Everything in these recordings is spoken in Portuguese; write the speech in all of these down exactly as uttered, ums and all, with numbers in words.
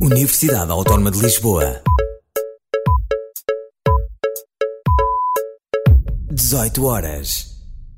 Universidade Autónoma de Lisboa. dezoito horas.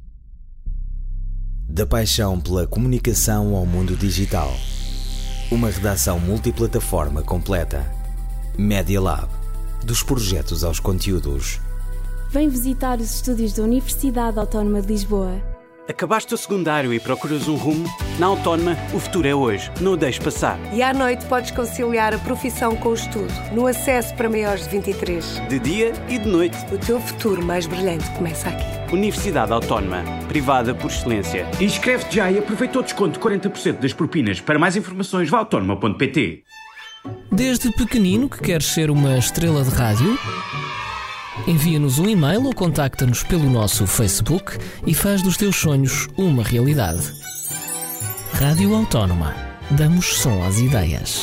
Da paixão pela comunicação ao mundo digital. Uma redação multiplataforma completa. Media Lab. Dos projetos aos conteúdos. Vem visitar os estúdios da Universidade Autónoma de Lisboa. Acabaste o secundário e procuras um rumo? Na Autónoma, o futuro é hoje. Não o deixes passar. E à noite podes conciliar a profissão com o estudo, no acesso para maiores de vinte e três. De dia e de noite. O teu futuro mais brilhante começa aqui. Universidade Autónoma. Privada por excelência. Inscreve-te já e aproveita o desconto de quarenta por cento das propinas. Para mais informações, vá autónoma ponto pt. Desde pequenino que queres ser uma estrela de rádio? Envia-nos um e-mail ou contacta-nos pelo nosso Facebook e faz dos teus sonhos uma realidade. Rádio Autónoma. Damos som às ideias.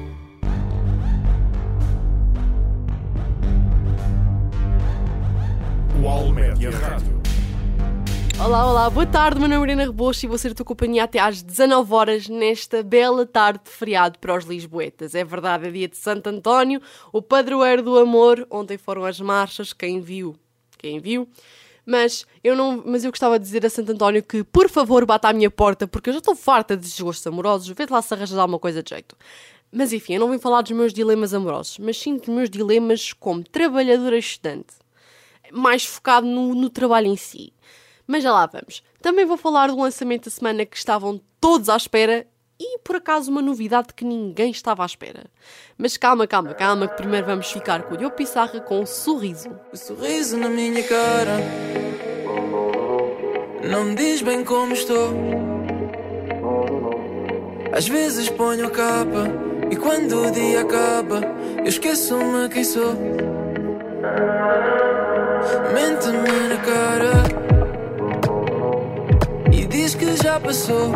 UAL Média Rádio. Olá, olá, boa tarde, meu nome é Marina Rebouças e vou ser a tua companhia até às dezanove horas nesta bela tarde de feriado para os lisboetas. É verdade, é dia de Santo António, o padroeiro do amor. Ontem foram as marchas, quem viu, quem viu. Mas eu, não, mas eu gostava de dizer a Santo António que, por favor, bata à minha porta, porque eu já estou farta de desgostos amorosos. Vê lá se arranjas alguma coisa de jeito. Mas enfim, eu não vim falar dos meus dilemas amorosos, mas sim dos meus dilemas como trabalhadora estudante. Mais focado no, no trabalho em si. Mas já lá vamos. Também vou falar do lançamento da semana que estavam todos à espera e, por acaso, uma novidade que ninguém estava à espera. Mas calma, calma, calma, que primeiro vamos ficar com o Diogo Pissarra com um sorriso. O sorriso na minha cara não me diz bem como estou. Às vezes ponho a capa e quando o dia acaba eu esqueço-me quem sou. Mente-me na cara e diz que já passou.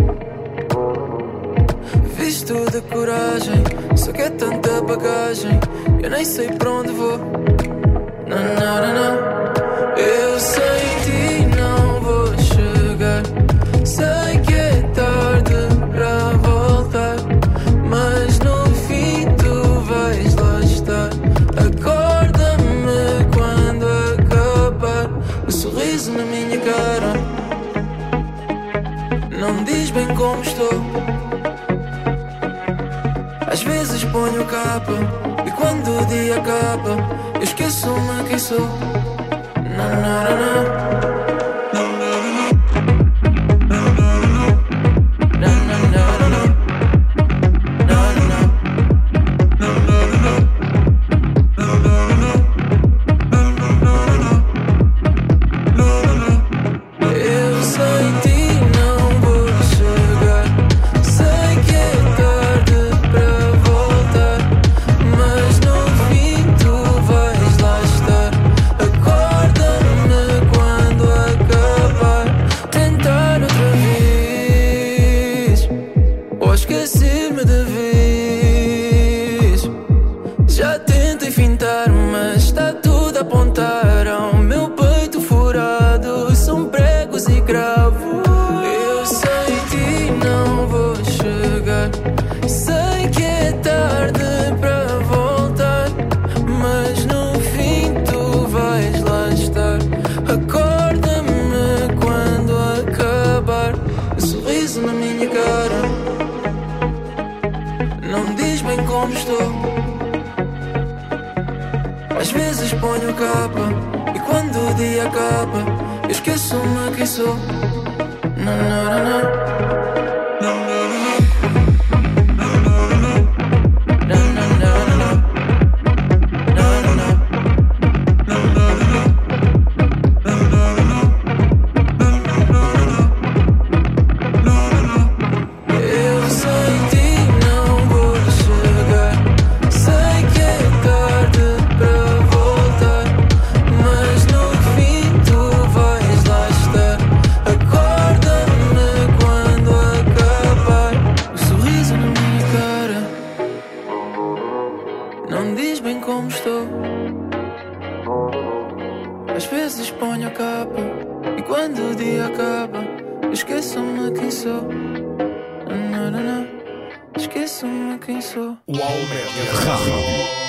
Visto de coragem, só que é tanta bagagem, eu nem sei para onde vou. Não, não, não, não. Eu sei ti não vou chegar. Sei que é tarde para voltar, mas no fim tu vais lá estar. Acorda-me quando acabar. O sorriso na minha cara não me diz bem como estou. Às vezes ponho capa e quando o dia acaba eu esqueço-me quem sou. Não, não, não, não. Às vezes ponho capa e quando o dia acaba eu esqueço-me quem sou. Não, não, não, não. Quando esqueço-me quem sou. Uau Média Rádio.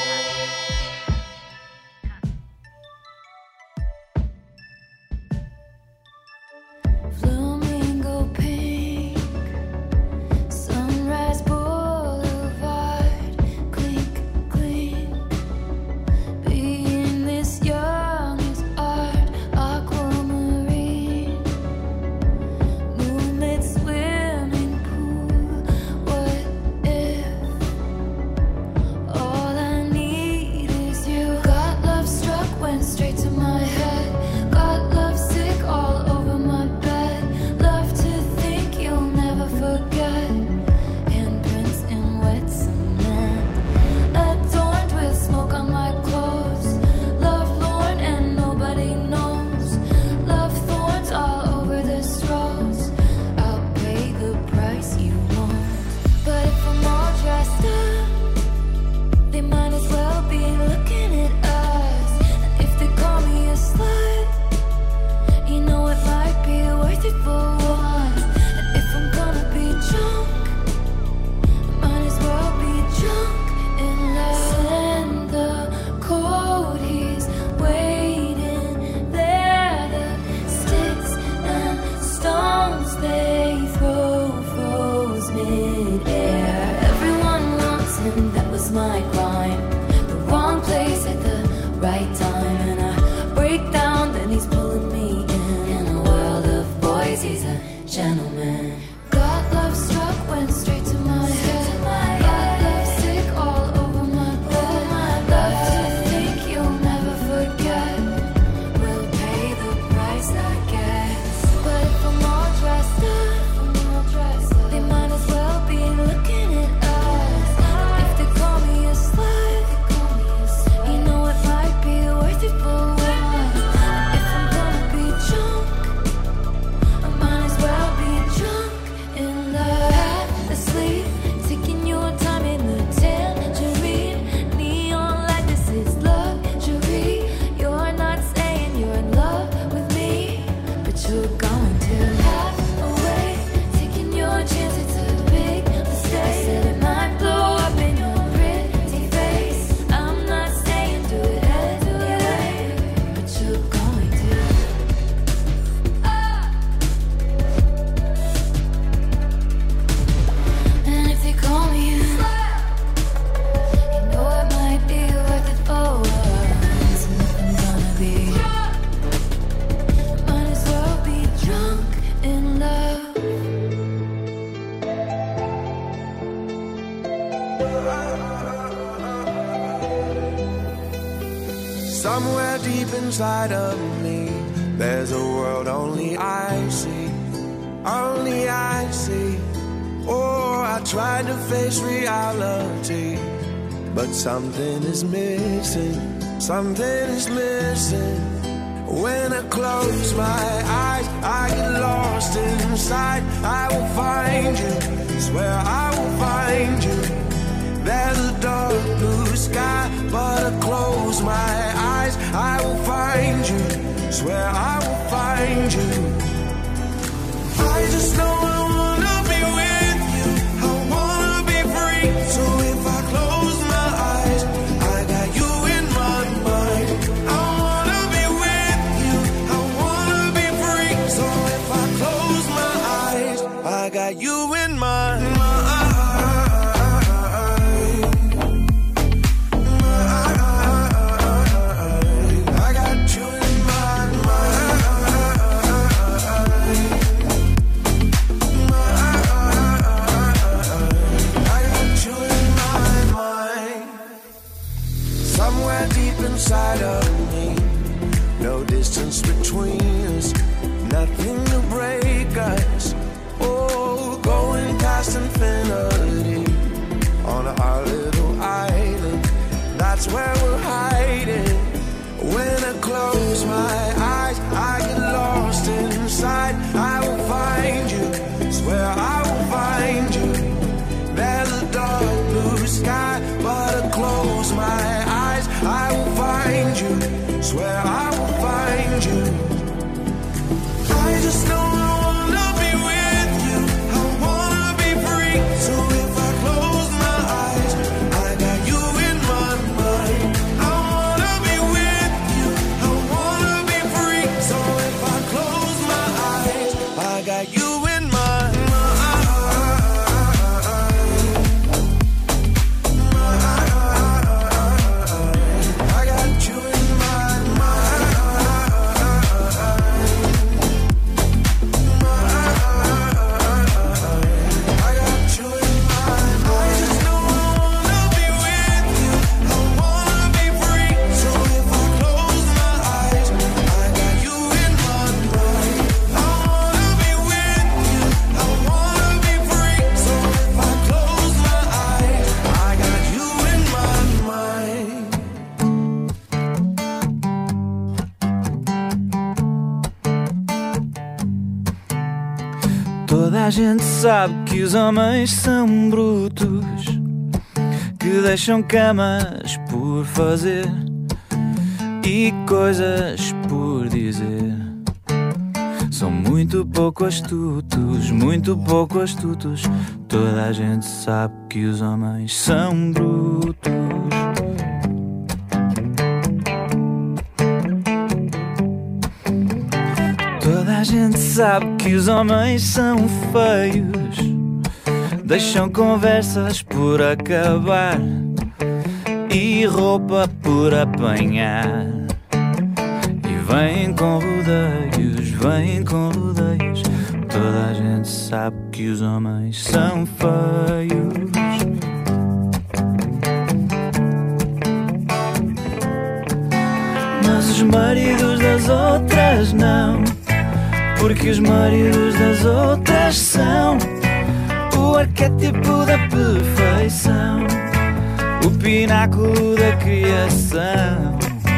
Somewhere deep inside of me, there's a world only I see, only I see. Oh, I tried to face reality, but something is missing, something is missing. When I close my eyes, I get lost inside. I will find you, swear I will find you. There's a dark blue sky, but I close my eyes, I will find you, swear I will find you. I just know I wanna be with you, I wanna be free. So if I close my eyes, I got you in my mind. I wanna be with you, I wanna be free. So if I close my eyes, I got you in my mind. Inside of me, no distance between us, nothing to break us. Oh, going past and a gente sabe que os homens são brutos, que deixam camas por fazer e coisas por dizer. São muito pouco astutos, muito pouco astutos. Toda a gente sabe que os homens são brutos. Toda a gente sabe que os homens são feios, deixam conversas por acabar e roupa por apanhar. E vêm com rodeios, vêm com rodeios. Toda a gente sabe que os homens são feios. Mas os maridos das outras não, porque os maridos das outras são o arquétipo da perfeição, o pináculo da criação.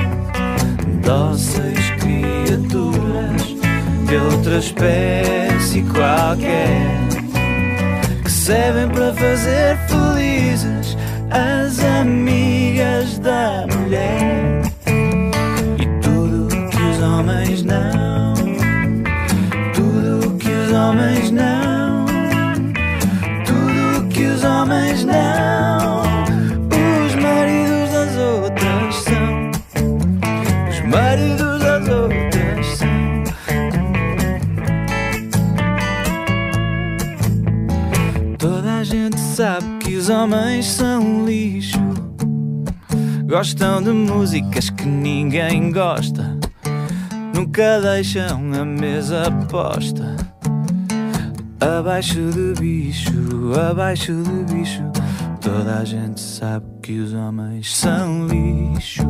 Dóceis criaturas de outra espécie qualquer, que servem para fazer felizes as amigas da mulher. E tudo que os homens não, tudo que os homens não, tudo que os homens não, os maridos das outras são, os maridos das outras são. Toda a gente sabe que os homens são lixo, gostam de músicas que ninguém gosta, nunca deixam a mesa posta. Abaixo de bicho, abaixo de bicho. Toda a gente sabe que os homens são lixo.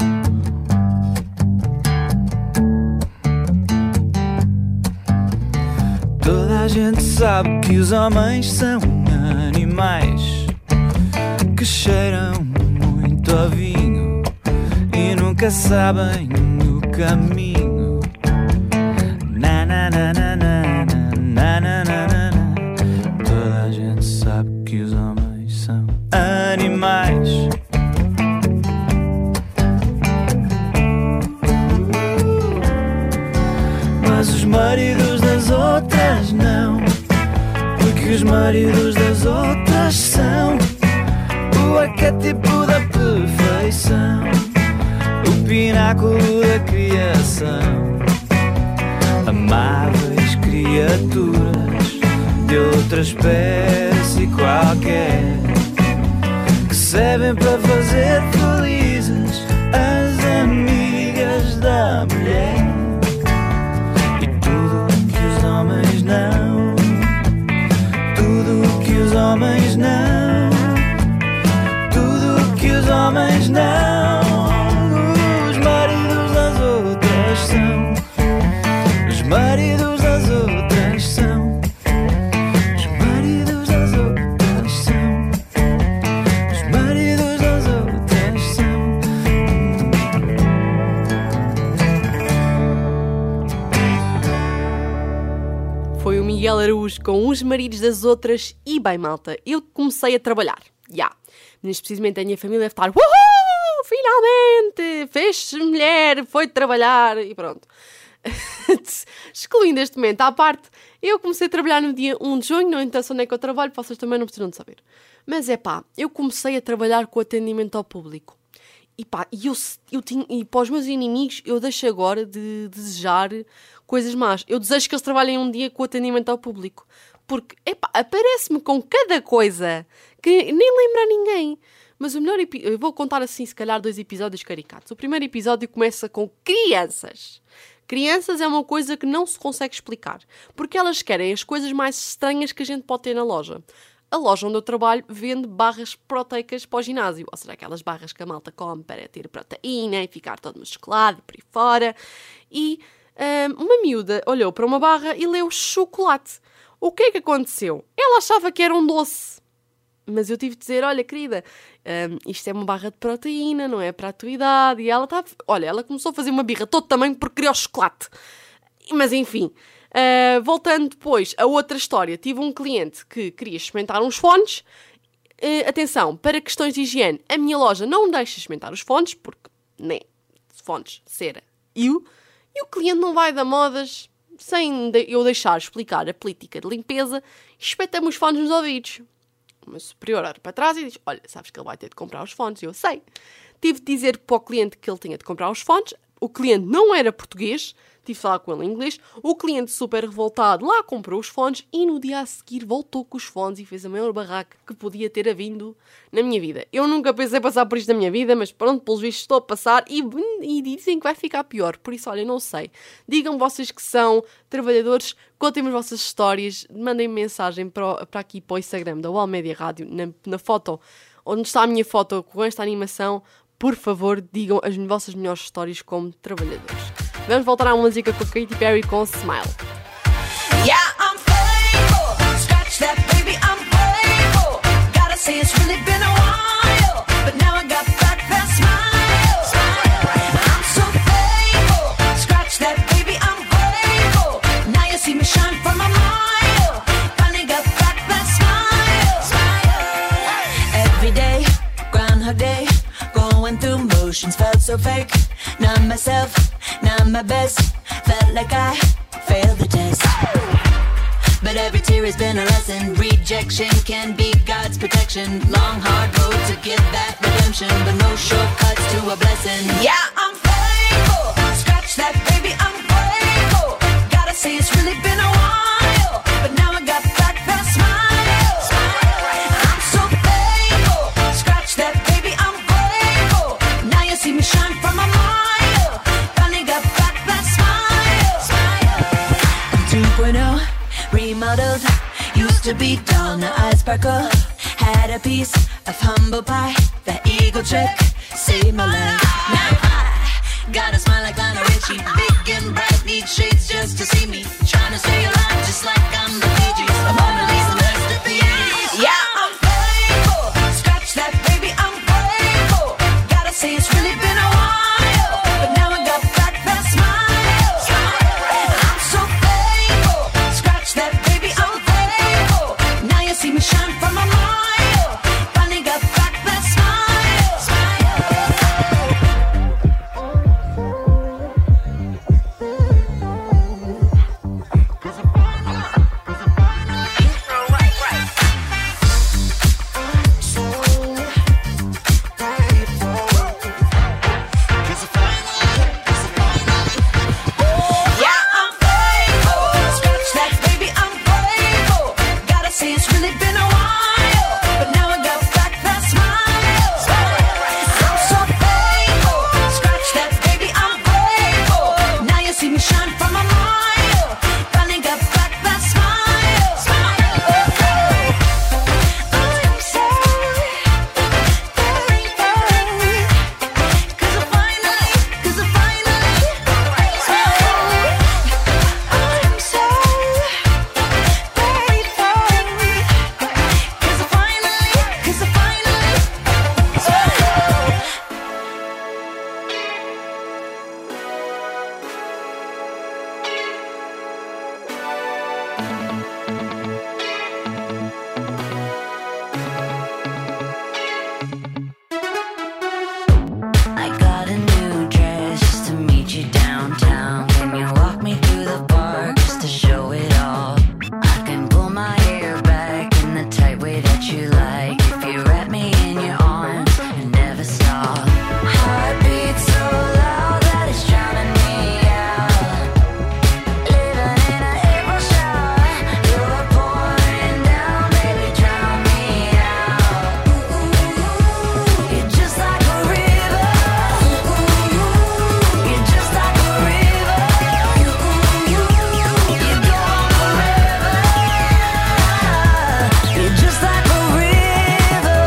Toda a gente sabe que os homens são animais que cheiram muito a vinho e nunca sabem o caminho. Na na na na na na na na na. Toda a gente sabe que os homens são animais. Mas os maridos das outras não, porque os maridos das outras são o arquétipo da perfeição, o pináculo da criação. Amáveis criaturas de outra espécie qualquer, que servem para fazer felizes as amigas da mulher. E tudo que os homens não, tudo que os homens não, tudo que os homens não, os maridos das outras são, os maridos das outras são, os maridos das outras são, os maridos das outras são. Foi o Miguel Araújo com Os Maridos das Outras. E bem, malta, eu comecei a trabalhar. Já. Yeah. Neste precisamente a minha família deve estar: uhul! Finalmente! Fez-se mulher, foi trabalhar e pronto. Excluindo este momento à parte, eu comecei a trabalhar no dia um de junho, não interessa onde é que eu trabalho, vocês também não precisam de saber. Mas é pá, eu comecei a trabalhar com atendimento ao público. E pá, eu, eu tinha, e para os meus inimigos eu deixo agora de desejar coisas más. Eu desejo que eles trabalhem um dia com atendimento ao público. Porque, epá, aparece-me com cada coisa que nem lembra a ninguém. Mas o melhor episódio, eu vou contar assim, se calhar, dois episódios caricatos. O primeiro episódio começa com crianças. Crianças é uma coisa que não se consegue explicar. Porque elas querem as coisas mais estranhas que a gente pode ter na loja. A loja onde eu trabalho vende barras proteicas para o ginásio. Ou seja, aquelas barras que a malta come para ter proteína e ficar todo musculado e por aí fora. E um, uma miúda olhou para uma barra e leu chocolate. O que é que aconteceu? Ela achava que era um doce. Mas eu tive de dizer: olha, querida, um, isto é uma barra de proteína, não é para a tua idade. E ela estava... Olha, ela começou a fazer uma birra todo tamanho porque queria o chocolate. Mas enfim... Uh, voltando depois a outra história, tive um cliente que queria experimentar uns fones. Uh, atenção, para questões de higiene, a minha loja não deixa experimentar os fones, porque, né, fones, cera, eu, e o cliente não vai dar modas sem eu deixar explicar a política de limpeza, espeta-me os fones nos ouvidos. O meu superior olha para trás e diz, olha, sabes que ele vai ter de comprar os fones, e eu sei. Tive de dizer para o cliente que ele tinha de comprar os fones, o cliente não era português, tive de falar com ele em inglês, o cliente super revoltado lá comprou os fones e no dia a seguir voltou com os fones e fez a maior barraca que podia ter havido na minha vida. Eu nunca pensei passar por isto na minha vida, mas pronto, pelos vistos estou a passar e, e dizem que vai ficar pior. Por isso, olha, não sei. Digam vocês que são trabalhadores, contem-me as vossas histórias, mandem mensagem para, para aqui, para o Instagram da U A L Média Rádio, na, na foto, onde está a minha foto com esta animação. Por favor, digam as vossas melhores histórias como trabalhadores. Vamos voltar à música com a Katy Perry com Smile. Yeah, I'm faithful. Scratch that, baby, I'm faithful. Gotta say it's really been a while, but now I got back that smile. Smile. I'm so faithful. Scratch that, baby, I'm faithful. Now you see me shine from a mile. Finally got back that smile. Smile. Every day, Groundhog Day. Going through motions, felt so fake. Not myself, not my best. Felt like I failed the test. But every tear has been a lesson. Rejection can be God's protection. Long, hard road to get that redemption, but no shortcuts to a blessing. Yeah, I'm faithful. Scratch that, baby, I'm grateful. Gotta say it's really been a while, but now I got back that smile. Smile. I'm so faithful. Scratch that, baby, I'm grateful. Now you see me shine from a mile. Finally got back that smile. Smile. two point oh, remodeled. Used to be dull, now I sparkle. Had a piece of humble pie. That eagle trick saved my life. Now I got a smile like Lionel Richie. Big and bright, need shades just to see me. Trying to stay alive just like I'm the Bee Gees. A Mona Lisa masterpiece. Yeah, I'm faithful. Scratch that, baby, I'm grateful. Gotta say it's really been a while, but now I got back that smile. Smile. I'm so faithful. Scratch that, baby, I'm grateful. Now you see me shine from a mile. Finally got back that smile. Smile. Yeah, I'm faithful. Scratch that, baby, I'm grateful. Gotta say it's really been a while, but now I got back that smile. I'm so faithful. Scratch that, baby, I'm grateful. Now you see me shine from a mile. Finally got back that smile. I'm so thankful. 'Cause I finally, 'cause I finally I'm so grateful. 'Cause I finally, 'cause I finally I got a new dress just to meet you downtown. Can you walk me through the park just to show it all? I can pull my hair back in the tight way that you like. If you wrap me in your arms and never stop. Heartbeat so loud that it's drowning me out. Living in an April shower. You're pouring down, baby, drown me out. You're just like a river. You're just like a river. You go on forever. You're just like a river.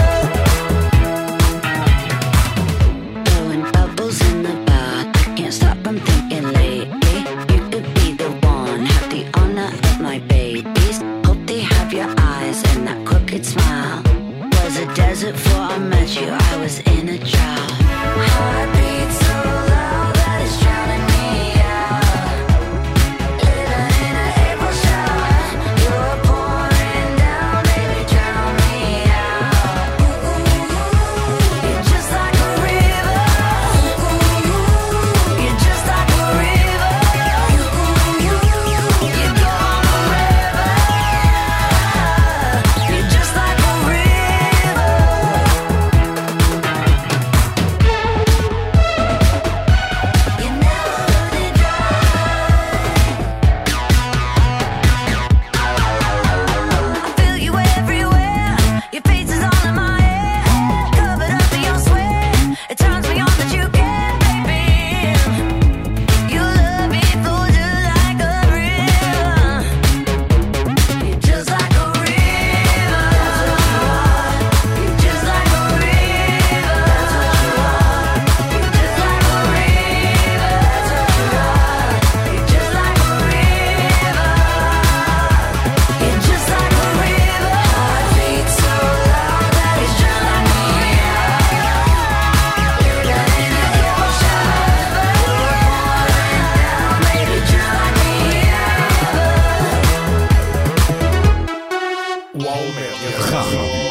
Blowing bubbles in the bath. Can't stop from thinking lately. You could be the one. Have the honor of my babies. Hope they have your eyes and that crooked smile. Was a desert before I met you. I was in a drought. Heartbeat so loud that it's drowning me out. Living in a Almédia Rádio.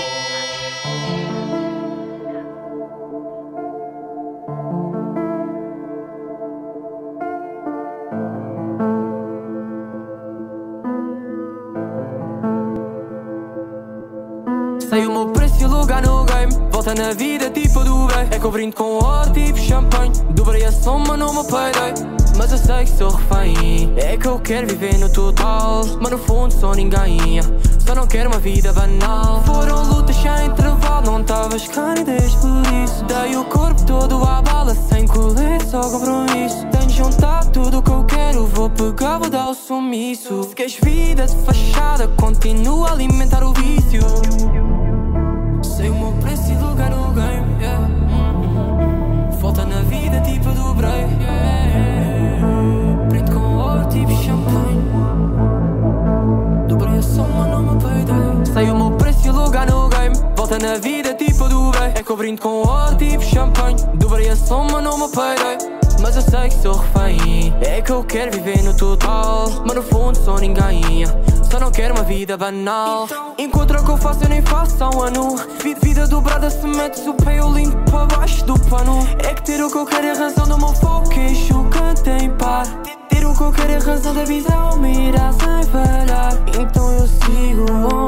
Sei o meu preço e o lugar no game. Volta na vida tipo do bem. É que eu brindo com ouro tipo champanhe. Dobrei a soma no meu payday. Mas eu sei que sou refém. É que eu quero viver no total. Mas no fundo sou ninguém. Só não quero uma vida banal. Foram lutas sem intervalo. Não tavas cá nem desde por isso. Dei o corpo todo à bala. Sem colete, só compromisso. Tenho juntado tudo o que eu quero. Vou pegar, vou dar o sumiço. Se queres vida de fachada, continua a alimentar o vício. Sei o meu preço e lugar no game, yeah. Falta na vida tipo dobrei, yeah. Preto com ouro tipo champanhe. Dobrei a soma no meu payday. Sei o meu preço e lugar no game. Volta na vida tipo dobrei. É que eu brindo com ouro tipo champanhe. Dobrei a soma no meu payday. Mas eu sei que sou refém. É que eu quero viver no total. Mas no fundo sou ninguém. Só não quero uma vida banal. Então, encontra o que eu faço, eu nem faço há um ano. Vida, vida dobrada, se metes o pé, eu limpo para baixo do pano. É que ter o que eu quero é a razão do meu foco. Queixo que tem par. Ter o que eu quero é a razão da visão. Mirar sem falhar. Então eu sigo.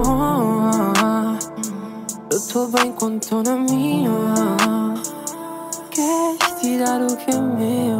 Eu tô bem quando tô na minha. Queres tirar o que é meu?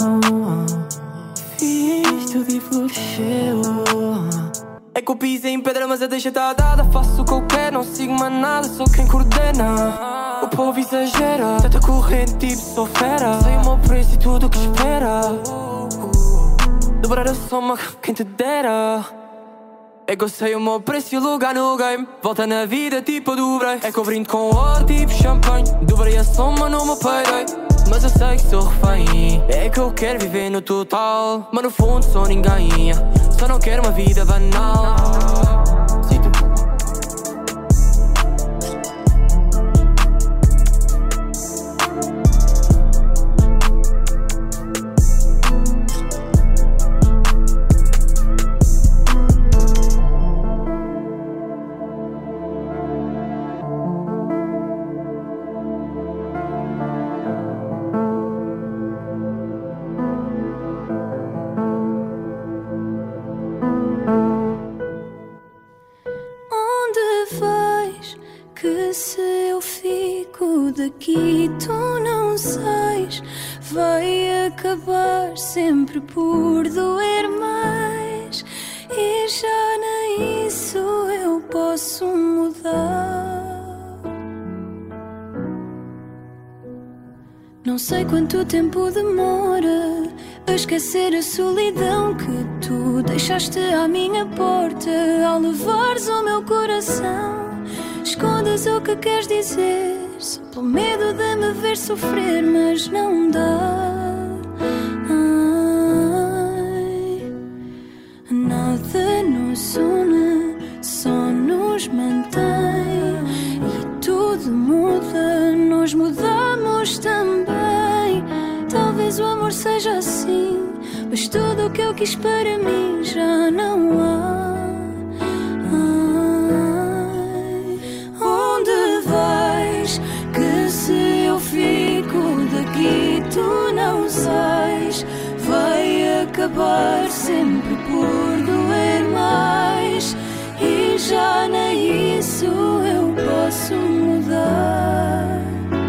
Fiz tudo e floresceu. É que eu pisei em pedra, mas a deixa tá dada. Faço o que eu quero, não sigo mais nada. Sou quem coordena. O povo exagera. Tanta corrente, tipo, sou fera. Sei o meu preço e tudo o que espera. Dobrar a soma, quem te dera. É que eu sei o meu preço e o lugar no game. Volta na vida, tipo, dobrei. É que eu brindo com ouro, tipo, champanhe. Dobrei a soma no meu payday. Mas eu sei que sou refém. É que eu quero viver no total. Mas no fundo sou ninguém. Só não quero uma vida banal. Daqui tu não sais, vai acabar sempre por doer mais. E já nem isso eu posso mudar. Não sei quanto tempo demora a esquecer a solidão que tu deixaste à minha porta. Ao levares o meu coração, escondes o que queres dizer. Só pelo medo de me ver sofrer, mas não dá. Ai, nada nos une, só nos mantém. E tudo muda, nós mudamos também. Talvez o amor seja assim, mas tudo o que eu quis para mim já não há. Daqui tu não sais, vai acabar sempre por doer mais. E já nem isso eu posso mudar.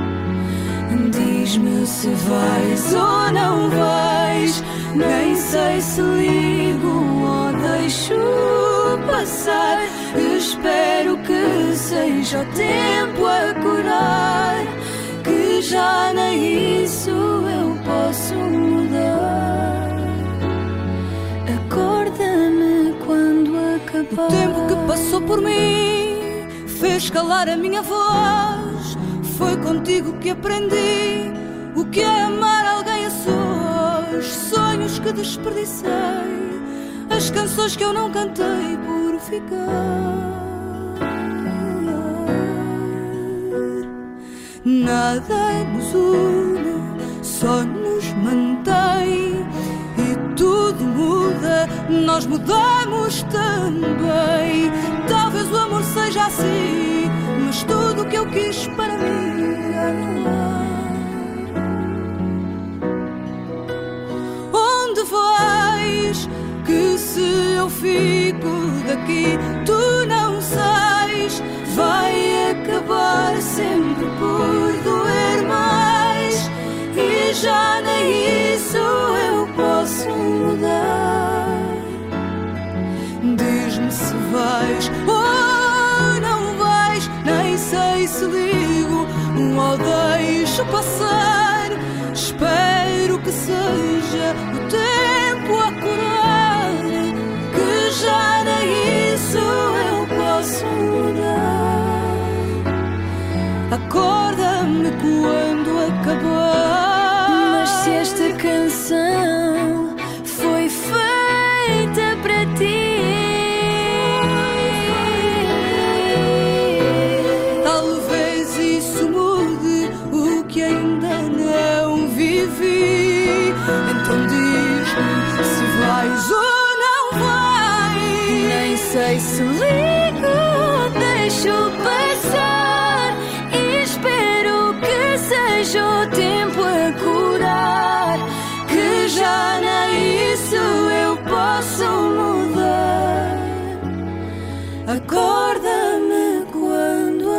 Diz-me se vais ou não vais. Nem sei se ligo ou deixo passar. Espero que seja o tempo a curar. Que já nem isso eu posso mudar. Acorda-me quando acabar. O tempo que passou por mim fez calar a minha voz. Foi contigo que aprendi o que é amar alguém a sós. Sonhos que desperdicei, as canções que eu não cantei por ficar. Nada nos une, só nos mantém. E tudo muda, nós mudamos também. Talvez o amor seja assim, mas tudo o que eu quis para mim era. Onde vais? Que se eu fico daqui, tu não sais. Vai acabar sempre por doer mais, e já nem isso eu posso mudar. Diz-me se vais ou não vais, nem sei se ligo ou deixo passar. Espero que seja o tempo a curar, que já nem isso eu posso mudar. Acorda-me quando acabar. Mas se esta canção foi feita para ti, talvez isso mude o que ainda não vivi. Então diz-me se vais ou não vais. Nem sei se ligo ou deixo passar, e espero que seja o tempo a curar, que já nem isso eu posso mudar. Acorda-me quando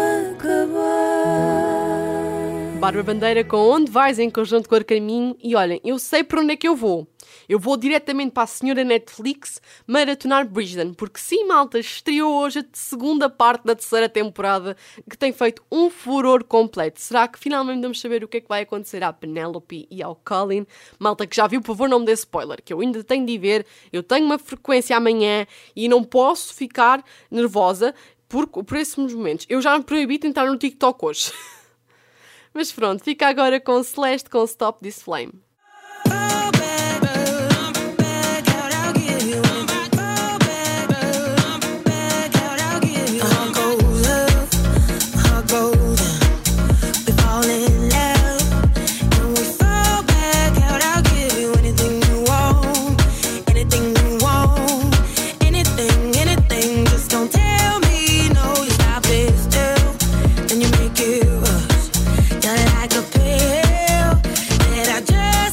acabar. Bárbara Bandeira com Onde Vais, em conjunto com o Caminho. E olhem, eu sei para onde é que eu vou. Eu vou diretamente para a senhora Netflix maratonar Bridgerton, porque sim, malta, estreou hoje a segunda parte da terceira temporada, que tem feito um furor completo. Será que finalmente vamos saber o que é que vai acontecer à Penélope e ao Colin? Malta que já viu, por favor, não me dê spoiler, que eu ainda tenho de ir ver. Eu tenho uma frequência amanhã e não posso ficar nervosa por, por esses momentos. Eu já me proibi de entrar no TikTok hoje. Mas pronto, fica agora com Celeste com Stop This Flame. Like a pill that I just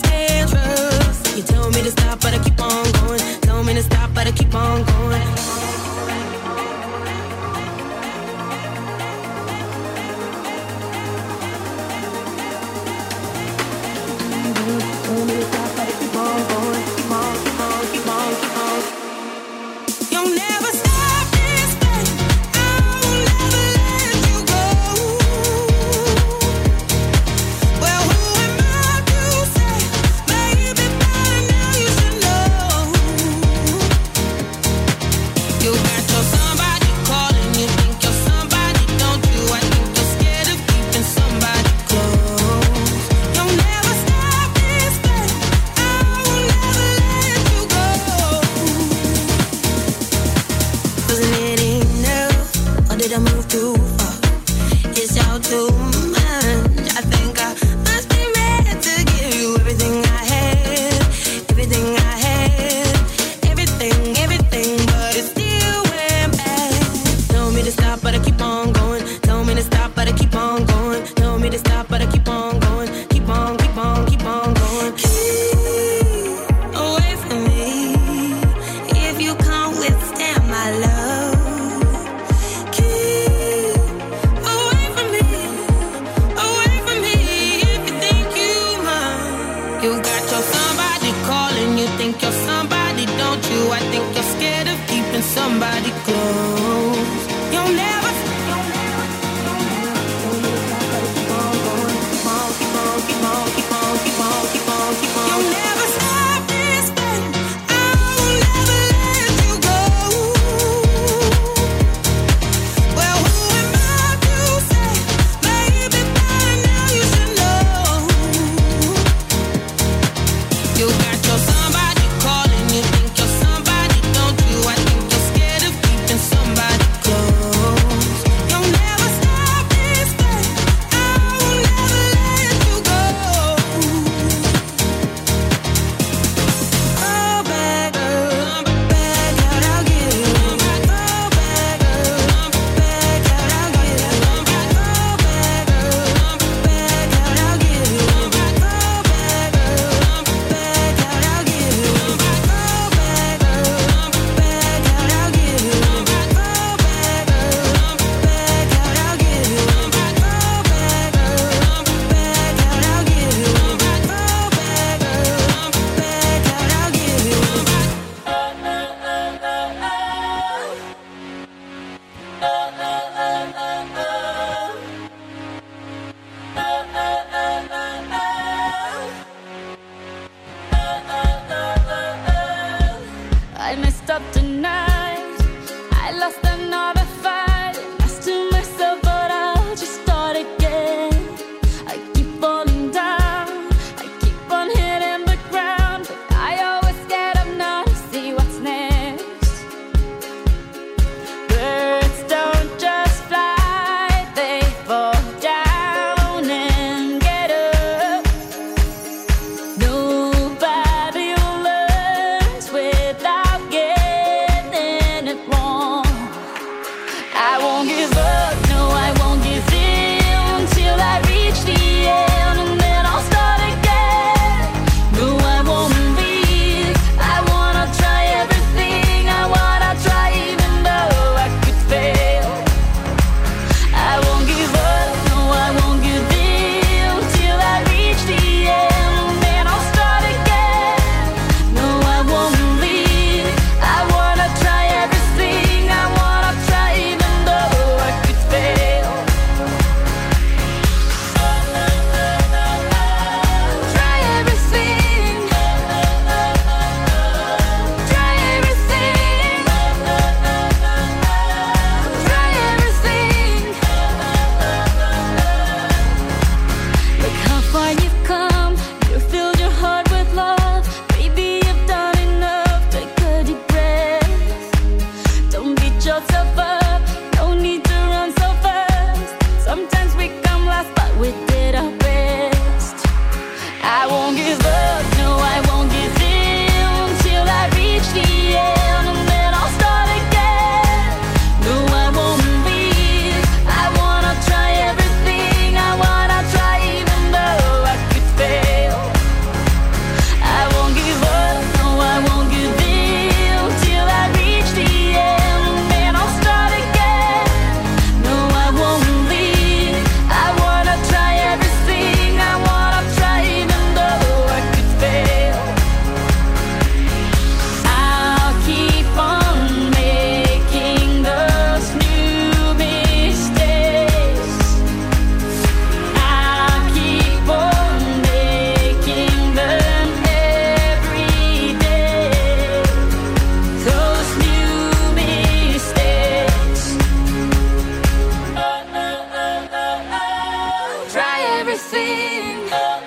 everything.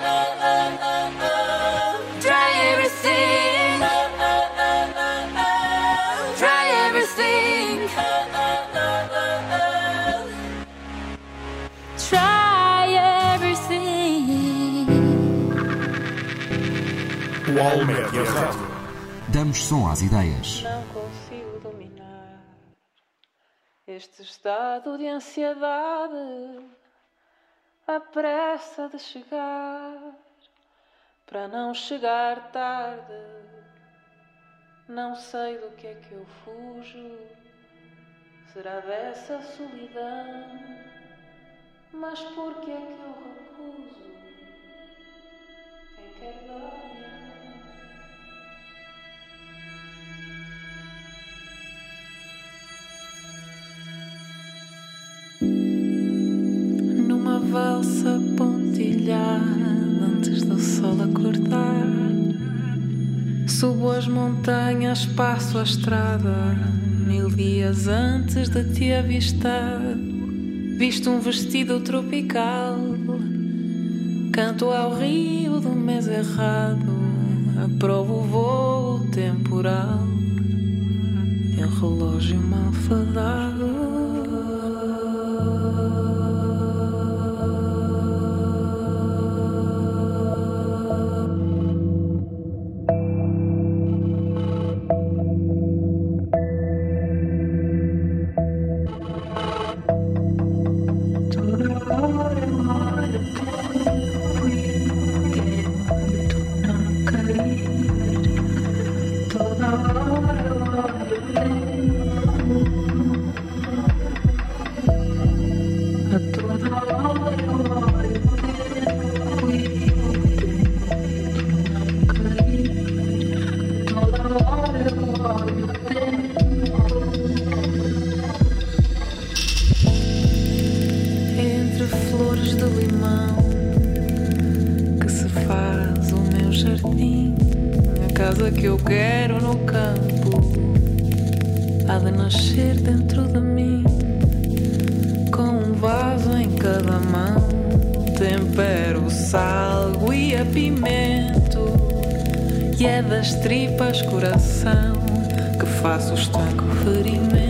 Try everything. Try everything. Try everything. Wall Média Rádio. Damos som às ideias. Não consigo dominar este estado de ansiedade, a pressa de chegar, para não chegar tarde. Não sei do que é que eu fujo, será dessa solidão, mas por que é que eu recuso quem quer dar minha mão? Numa valsa pontilhada antes do sol acordar, subo as montanhas, passo a estrada, mil dias antes de te avistar. Visto um vestido tropical, canto ao rio do mês errado, aprovo o voo temporal e o relógio malfadado. Que eu quero no campo há de nascer dentro de mim, com um vaso em cada mão. Tempero, salgo e apimento, e é das tripas coração que faço o estanco ferimento.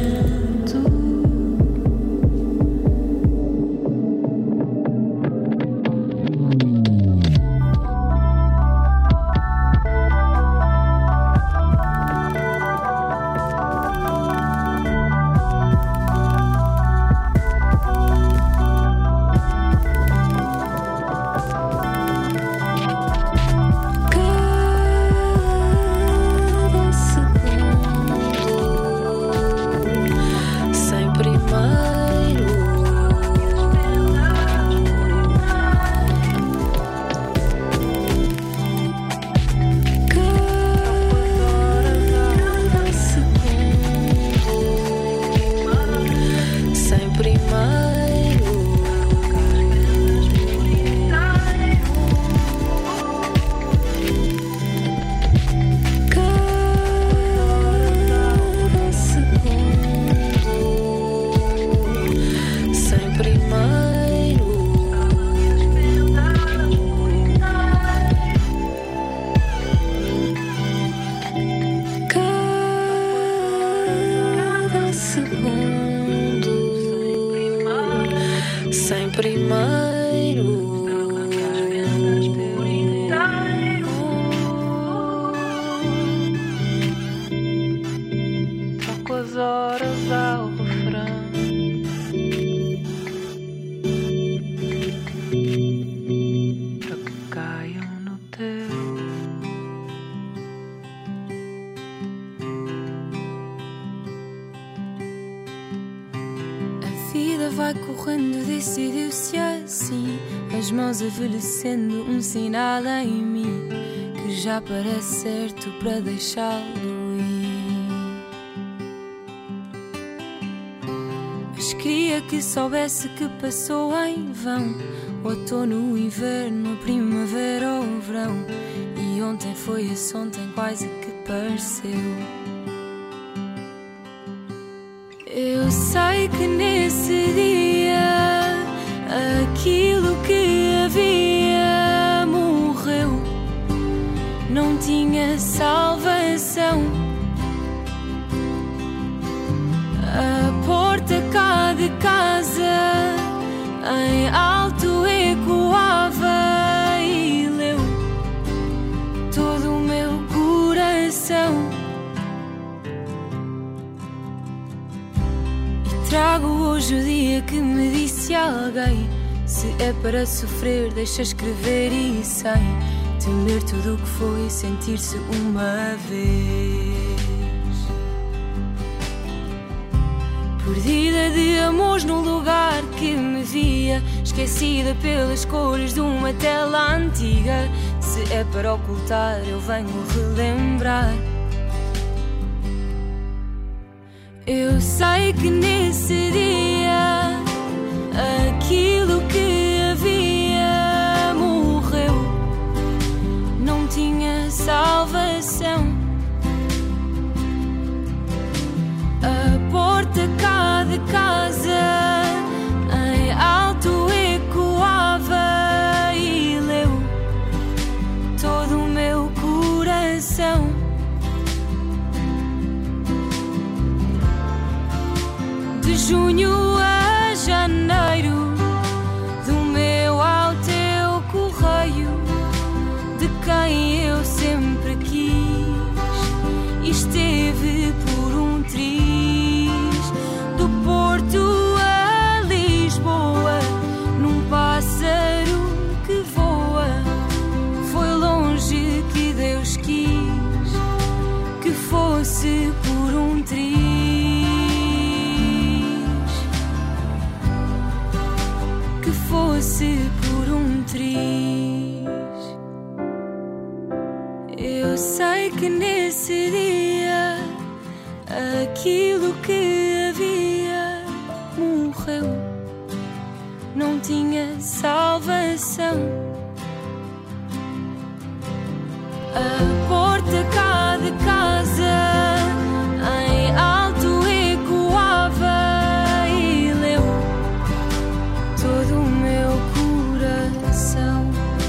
Vai correndo, decidiu-se assim, as mãos envelhecendo, um sinal em mim que já parece certo para deixá-lo ir. Mas queria que soubesse que passou em vão o outono, o inverno, a primavera ou o verão, e ontem foi esse ontem quase que pareceu. Eu sei que nesse dia aquilo que havia tinha salvação. A porta cá de casa em alto ecoava e leu todo o meu coração. E trago hoje o dia que me disse alguém: se é para sofrer, deixa escrever e sem temer tudo o que foi sentir-se uma vez. Perdida de amores num lugar que me via, esquecida pelas cores de uma tela antiga. Se é para ocultar, eu venho relembrar. Eu sei que nesse dia aquilo que havia morreu, não tinha salvação. A porta cá de casa em alto ecoava e leu todo o meu coração. De junho a janeiro, do meu ao teu correio, de quem eu sempre quis, esteve por um triz, do Porto a Lisboa, num pássaro que voa. Foi longe que Deus quis que fosse por um triz, que fosse por um triz. Eu sei que nesse dia aquilo que havia morreu, não tinha salvação. A porta cá de casa em alto ecoava e leu todo o meu coração.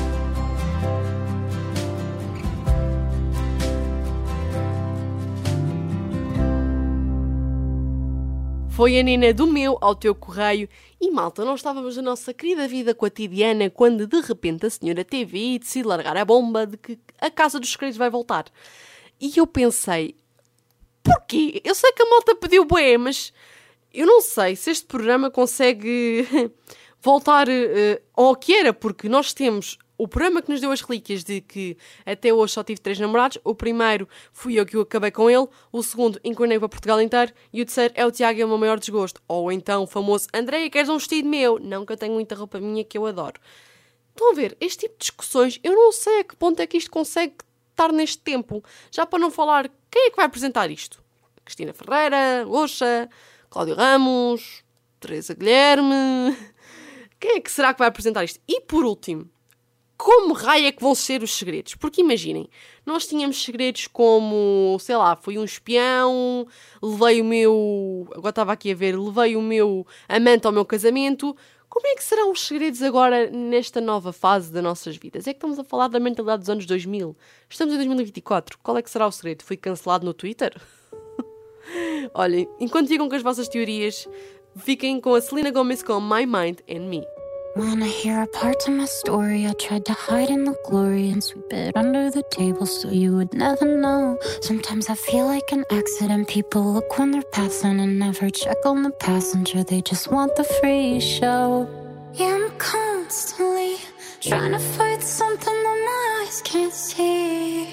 Foi a Nina do meu ao teu correio. E malta, não estávamos na nossa querida vida cotidiana quando de repente a senhora T V decide largar a bomba de que a Casa dos Segredos vai voltar. E eu pensei, porquê? Eu sei que a malta pediu bué, mas eu não sei se este programa consegue voltar uh, ao que era, porque nós temos o programa que nos deu as relíquias de que até hoje só tive três namorados. O primeiro fui eu que eu acabei com ele, o segundo encornei para Portugal inteiro e o terceiro é o Tiago e é o meu maior desgosto. Ou então o famoso Andréia, queres um vestido meu? Não, que eu tenho muita roupa minha que eu adoro. Estão a ver, este tipo de discussões, eu não sei a que ponto é que isto consegue estar neste tempo. Já para não falar, quem é que vai apresentar isto? Cristina Ferreira, Oxa, Cláudio Ramos, Teresa Guilherme... Quem é que será que vai apresentar isto? E por último, como raio é que vão ser os segredos? Porque imaginem, nós tínhamos segredos como, sei lá, fui um espião, levei o meu... Agora estava aqui a ver, levei o meu amante ao meu casamento. Como é que serão os segredos agora nesta nova fase das nossas vidas? É que estamos a falar da mentalidade dos anos dois mil. Estamos em dois mil e vinte e quatro. Qual é que será o segredo? Fui cancelado no Twitter? Olhem, enquanto ficam com as vossas teorias, fiquem com a Selena Gomez com My Mind and Me. Wanna hear a part of my story? I tried to hide in the glory and sweep it under the table so you would never know. Sometimes I feel like an accident. People look when they're passing and never check on the passenger. They just want the free show. Yeah, I'm constantly trying to fight something that my eyes can't see.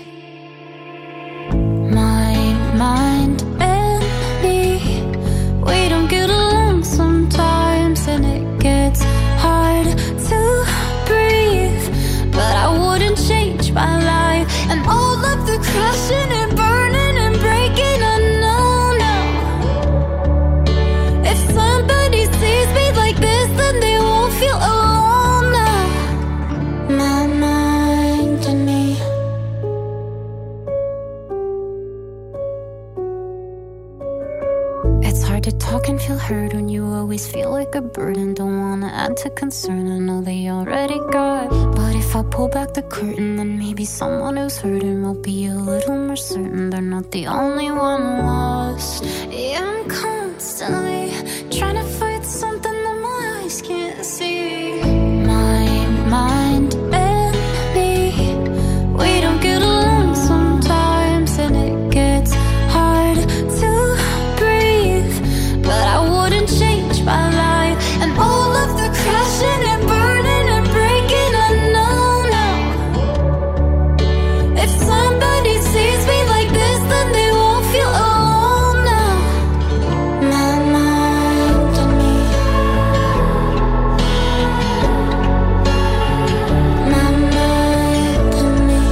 My mind and me, we don't get along sometimes, and it gets hard to breathe, but I wouldn't change my life. And all of the crashing and burning and breaking, I know now. If somebody sees me like this, then they won't feel alone now. My mind and me. like a burden. Don't wanna add to concern, I know they already got. But if I pull back the curtain, then maybe someone who's hurting will be a little more certain they're not the only one lost. Yeah, I'm constantly trying to fight something that my eyes can't see. My mind and me, we don't get along sometimes, and it gets hard to breathe. But I wouldn't change my life, and all of the crashing and burning and breaking, I know now. If somebody sees me like this, then they won't feel alone now. My mind and me, my mind and me,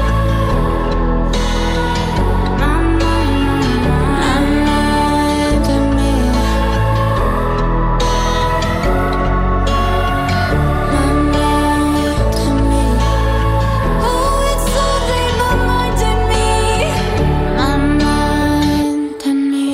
my mind, my mind and me, my mind and me. Oh, it's only my mind and me, my mind and me.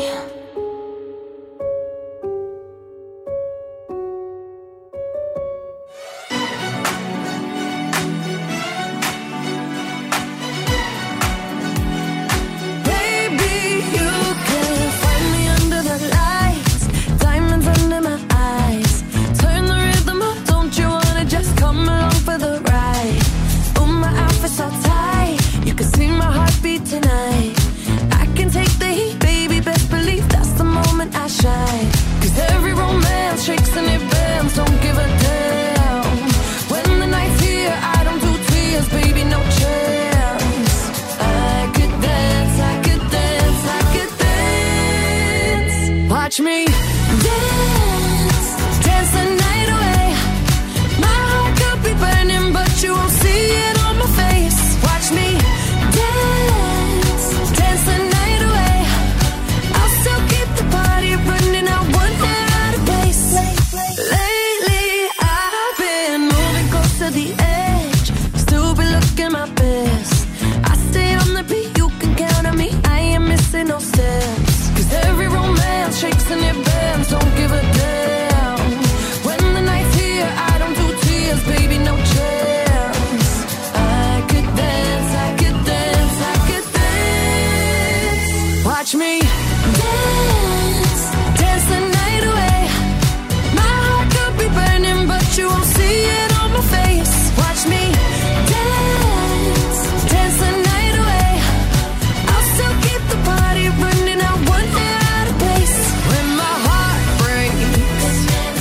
Baby, you can find me under the lights, diamonds under my eyes. Turn the rhythm up, don't you wanna just come along for the ride? Oh, my outfit's so tight, you can see my heartbeat tonight. I can take the heat, baby, best believe that's the moment I shine. Cause every romance shakes and it bends, don't give a damn. When the night's here, I don't do tears, baby, no chance. I could dance, I could dance, I could dance. Watch me dance, dance the night away. My heart could be burning, but you won't see it on my face. Watch me dance, dance the night away. I'll still keep the party running, I won't get out of place. Lately, I've been moving close to the edge, still be looking my best. I stay on the beat, you can count on me, I ain't missing no steps. Cause every romance shakes and it bends, don't give a damn. When the night's here, I don't do tears, baby, no chance. I could dance, I could dance, I could dance. Watch me dance, dance the night away. My heart could be burning, but you won't see it on my face. Watch me dance, dance the night away. I'll still keep the party running, I won't get out of place. When my heart breaks,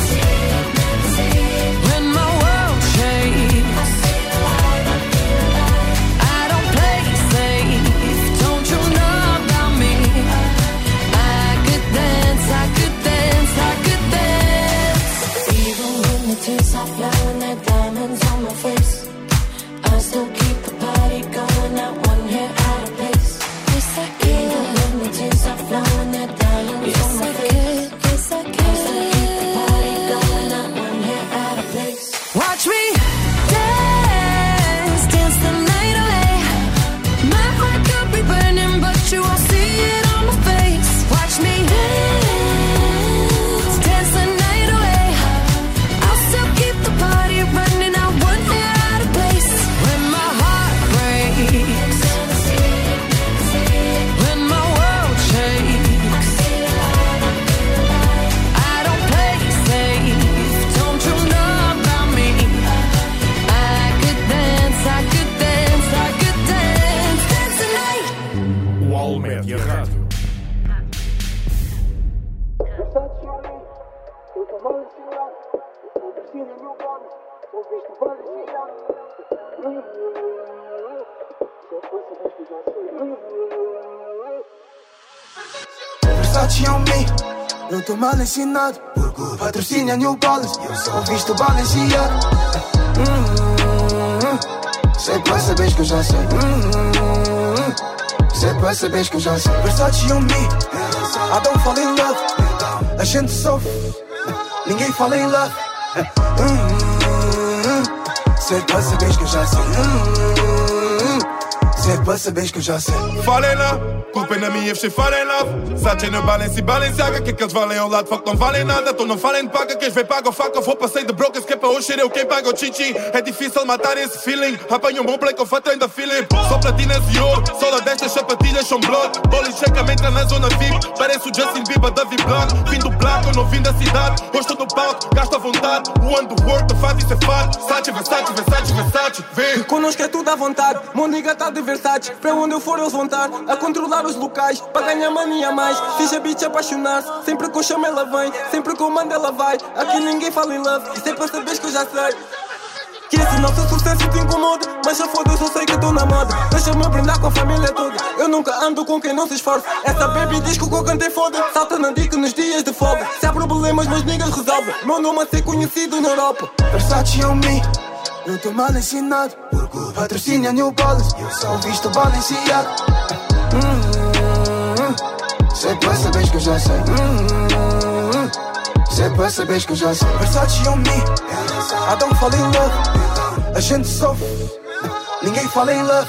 when my world shakes, I don't play safe, don't you know about me? I could dance, I could dance, I could dance. Even when the tears are flowing, that diamonds on my face, I still keep the party going, not one hair out of place. Yes, I can. Even when the tears are flowing, that diamonds on my face, yes, I can. I still keep the party going, not one hair out of place. Watch me dance, dance the night away. My heart could be burning, but you won't see it on my face. Watch me dance, dance the night away. I'll still keep the party running, I won't get out of place. When my heart breaks, when my world shakes, I don't play safe, don't you know about me? I could dance, I could dance, I could dance, dance the night. Wall Média Rádio. Versace on me, eu tô mal ensinado. Patrocínio New Balance, ouviste o Balenciaga. Hum, sei pra saberes que eu já sei. Hum, sei pra saberes que eu já sei. Versace on me, I don't fall in love. A gente sofre, ninguém fala em love. Hum, sei pra saberes que eu já sei. Hum, sei é para saberes que eu já sei. Falem lá, culpem na minha, fechei falem lá. Sachi no Balance e Balenciaga, que é que eles valem ao lado, fuck não valem nada. Então não falem de paga, quem vem paga o faca. Vou passei de brokers, que é para hoje ser eu quem paga o chichi. É difícil matar esse feeling, apanho um bom play com fato ainda feeling. Só platinas e ouro, sola destas sapatilhas são blood. Bola e checa entra na zona V I P, parece o Justin Bieber da V-Block. Vim do black, eu não vim da cidade. Hoje estou no palco, gasto à vontade. O underworld, tu faz isso é fato. Sachi, Versace, Versace, Versace, vê. Que connosco é tudo à vontade, meu nigga tá de Versace. Para onde eu for eles vão estar, a controlar os locais, para ganhar money a mais. Fiz a bitch apaixonar-se, sempre que eu chamo ela vem, sempre que eu mando ela vai. Aqui ninguém fala em love, isso é para saberes que eu já sei. Que esse nosso sucesso te incomoda, mas já foda-se, eu sei que estou na moda. Deixa-me brindar com a família toda, eu nunca ando com quem não se esforça. Essa baby diz que o que eu cantei foda, salta na dica nos dias de folga. Se há problemas, meus niggas resolvem, meu nome a ser conhecido na Europa. Versace é o me, eu tô mal ensinado. Patrocínio New Balance, eu só visto Balenciaga. Hum, se é para saberes que eu já sei. Hum, se é para saberes que eu já sei. Versace é o me, I don't fall in love. A gente sofre, ninguém fala em love.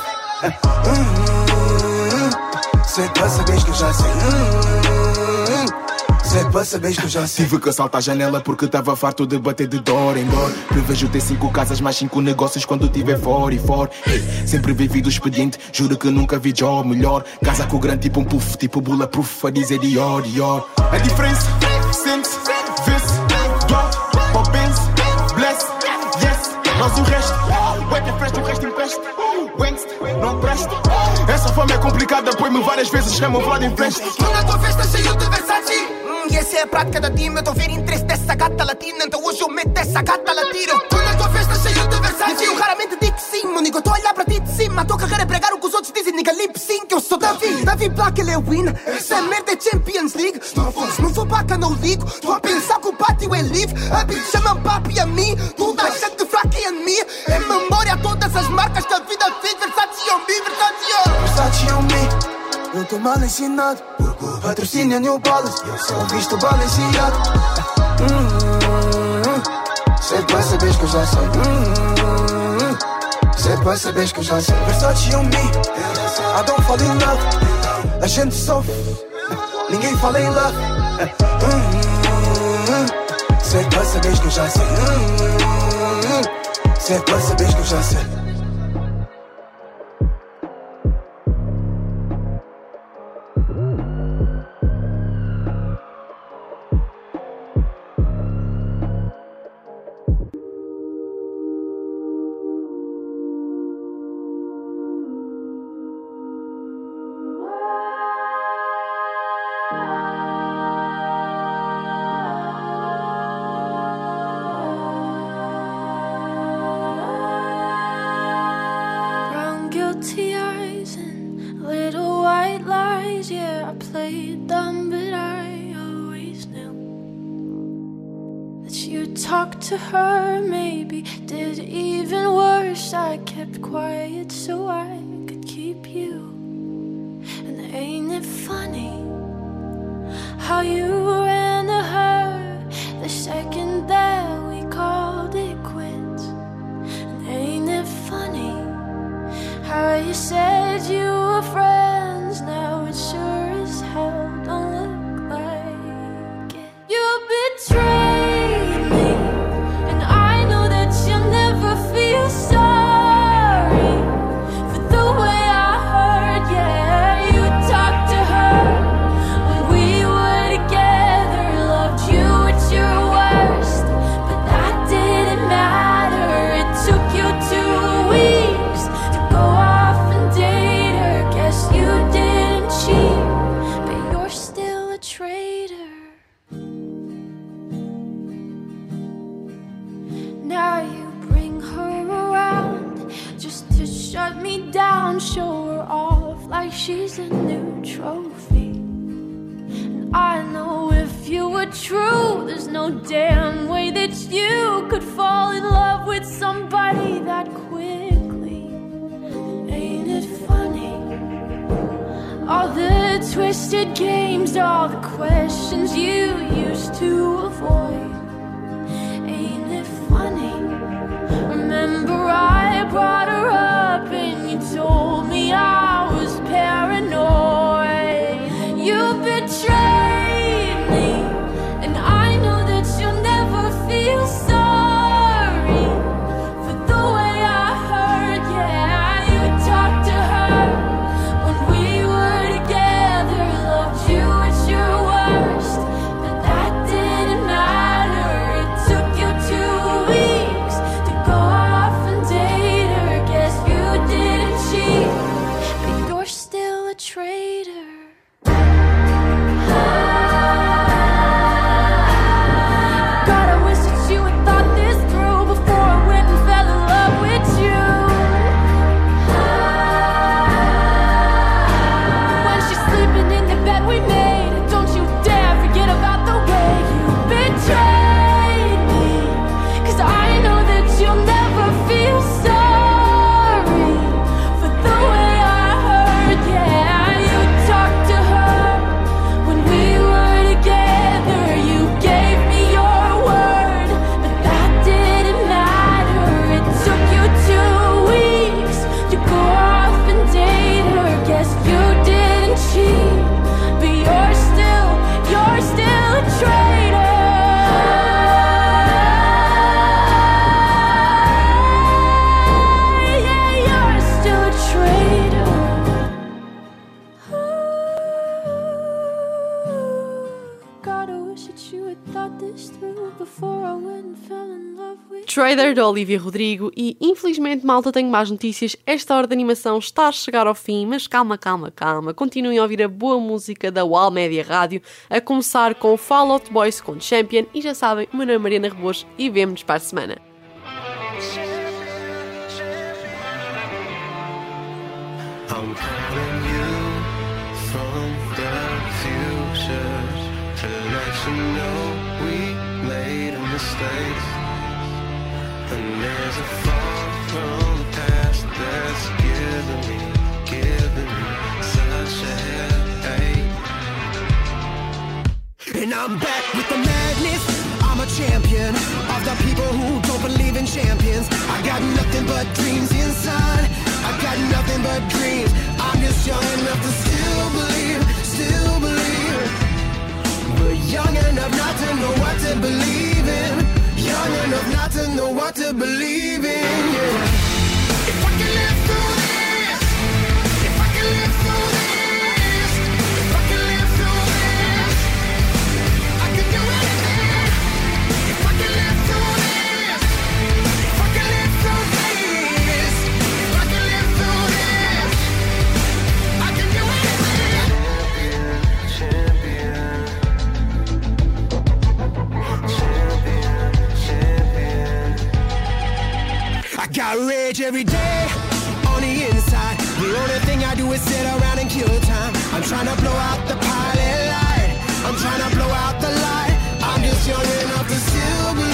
Hum, se é para saberes que eu já sei. Hum, se é para saberes que eu já sei. Tive que saltar a janela porque tava farto de bater de dor em dor. Prevejo ter cinco casas, mais cinco negócios quando tiver fora e fora. Hey, sempre vivi do expediente, juro que nunca vi job melhor. Casa com o grande tipo um puff, tipo bulletproof a dizer Dior, Dior. A diferença, sente-se, vê-se, dó, pop benz, bless, yes, nós o resto. O é que é fresh, o resto empresta. Wangst, não presta. Essa fama é complicada, põe-me várias vezes, chama o Vlad em frente. Tu na tua festa cheio de Versace. Hum, e essa é a prática da time. Eu tô vendo interesse dessa gata latina, então hoje eu meto essa gata lá tiro. Tu na tua festa cheio de Versace. Eu raramente digo que sim, meu nigga, eu tô a olhar para ti de cima. A tua carreira é pregar o que os outros dizem, nigga, lip sync. Eu sou Davi, Davi Black, ele é win. Essa merda é Champions League. Se não for baca, não ligo. Tô a pensar que o pátio é livre. A bitch chama papi a mim. Tudo a gente fraca e a mim. Em memória todas as marcas que a vida fez. Versace on me, Versace on. Versace on me, eu tô mal ensinado. Patrocínio New Balance, eu só visto Balenciaga. Hum, se é para saberes que eu já sei. Hum, se é para saberes que eu já sei. Versace on me, I don't fall in love. A gente sofre, ninguém fala em love. Hum, se é para saberes que eu já sei. Hum, se é para saberes que eu já sei. Guilty eyes and little white lies. Yeah, I played dumb, but I always knew that you talked to her. Maybe did even worse. I kept quiet so I could keep you. And ain't it funny how you ran to her the second that we called it quits? And ain't it funny how you said you were friends, now it sure as hell don't look like it. You betrayed me, and I know that you'll never feel sorry for the way I heard. Yeah, you talked to her when we were together, loved you at your worst, but that didn't matter. It took you two weeks to go off and date her. Guess you didn't cheat, but you're still a traitor. Now you bring her around just to shut me down, show her off like she's a new trophy. And I know if you were true, there's no damn way that you could fall in love with somebody that quickly. Ain't it funny? All the twisted games, all the questions you used to avoid. Ain't it funny? Remember I brought her up and you told me I Spider, da Olivia Rodrigo. E infelizmente, malta, tenho más notícias. Esta hora de animação está a chegar ao fim, mas calma, calma, calma. Continuem a ouvir a boa música da Wall Média Rádio, a começar com Fall Out Boys com Champion. E já sabem, o meu nome é Mariana Rebouças e vemo-nos para a semana. I'm calling you from the future to let you know we made a mistake. And there's a fall from the past that's giving me, giving me such a headache. And I'm back with the madness. I'm a champion of the people who don't believe in champions. I got nothing but dreams inside. I got nothing but dreams. I'm just young enough to still believe, still believe. But young enough not to know what to believe in. Young enough not to know what to believe in, yeah. If I can live through this, if I can live through this, if I can live through this, I can do anything. If I can live through this, if I can live through this, if I can live through this, I can do anything. Champion, champion, champion. I got rage every day on the inside. The only thing I do is sit around and kill time. I'm trying to blow out the pilot light. I'm trying to blow out the light. I'm just young enough to still believe.